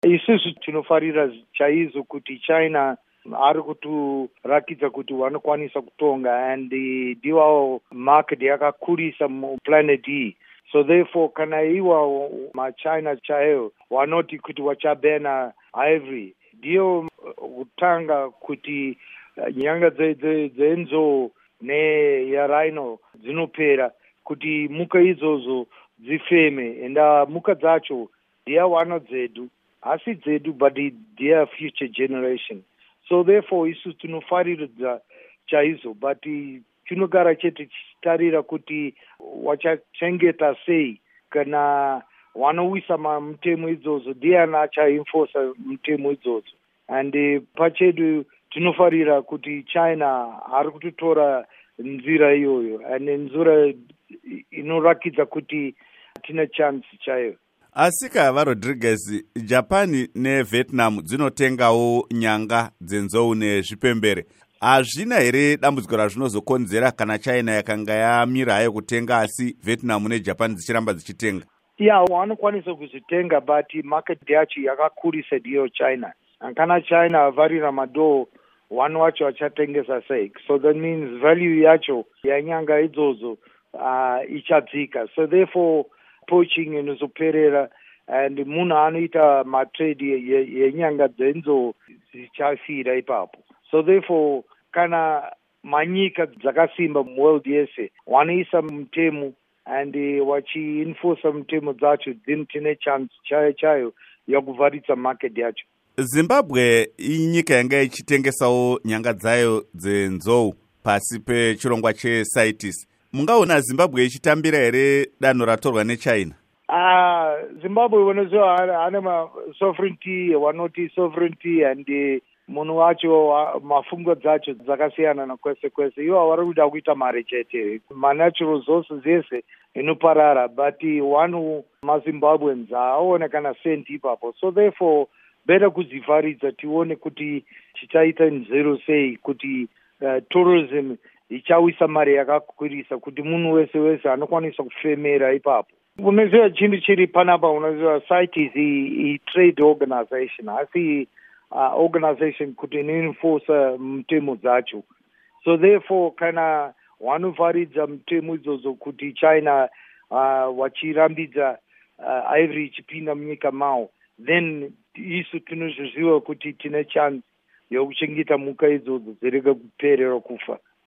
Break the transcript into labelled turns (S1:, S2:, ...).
S1: isusu tinofarira chaizvo kuti China ari kuturakidza kuti vanokwanisa kutonga, and ndiwo market yakakurisa muplanet iyi. So therefore kana iwa maChina chaiwo wanoti kuti wachabena ivory, ndiyo kutanga kuti nyanga dzenzou neyarhino dzinopera, kuti muka idzodzo dzifeme, enda muka dzacho ndiyawana dzedu, asi dzedu but their future generation. So therefore isu tinofariridza chaizvo, but tinogara chete tichitarira kuti wachachengeta sei kana wanowisa mutemo idzodzo, ndiani achaenforce mutemo idzodzo. And pachedu tinofarira kuti China ari kutotora nzira iyoyo, and nzira inorakidza kuti tina chance chayo.
S2: Asika vaRodriguez, Japan neVietnam dzinotengawo nyanga dzenzou nezvipembere. Hazvina here dambudziko razvinozokonzera kana China yakanga yamira hayo kutenga asi Vietnam neJapan dzichiramba dzichitenga?
S1: Vanokwanisa kuzvitenga, but market yacho yakakurisa ndiyo China. Kana China avharira madoo, vanhu vacho vachatengesa sei. So that means value yacho yanyanga idzodzo ichadzika. So therefore poaching inozoperera, and munhu anoita matrade yenyanga dzenzou dzichafira ipapo. So therefore kana manyika dzakasimba muworld yese wanoisa mutemo and wachienforce mutemo dzacho, then tine chance chayo yakuvharitsa market yacho.
S2: Zimbabwe inyika yanga ichitengesawo nyanga dzayo dzenzou pasi pechirongwa cheCITES. Mungaona Zimbabwe ichitambira here danho ratorwa neChina?
S1: Zimbabwe wanoziva ane sovereignty, wanoti sovereignty, and munhu wacho mafungo dzacho dzakasiyana nakwese kwese. Ivo vari kuda kuita mari chete, manatural resources yese inoparara, but one maZimbabweans haone kana senti ipapo. So therefore better kudzivharidza tione kuti tichaita nzero sei kuti tourism ichawisa mari yakakwirisa, kuti munhu wese anokwanisa kufemera ipapo. Unoziva chinhu chiri panapa, unoziva CITES i-trade organization, asi organization kuti inoenforce mutemo dzacho. So therefore kana vanovharidza mutemo idzodzo kuti China wachirambidza ivory ichipinda munyika mao, then isu tinozviziva kuti tine chance yokuchengeta muka idzodzo dzirege kuperera kufa.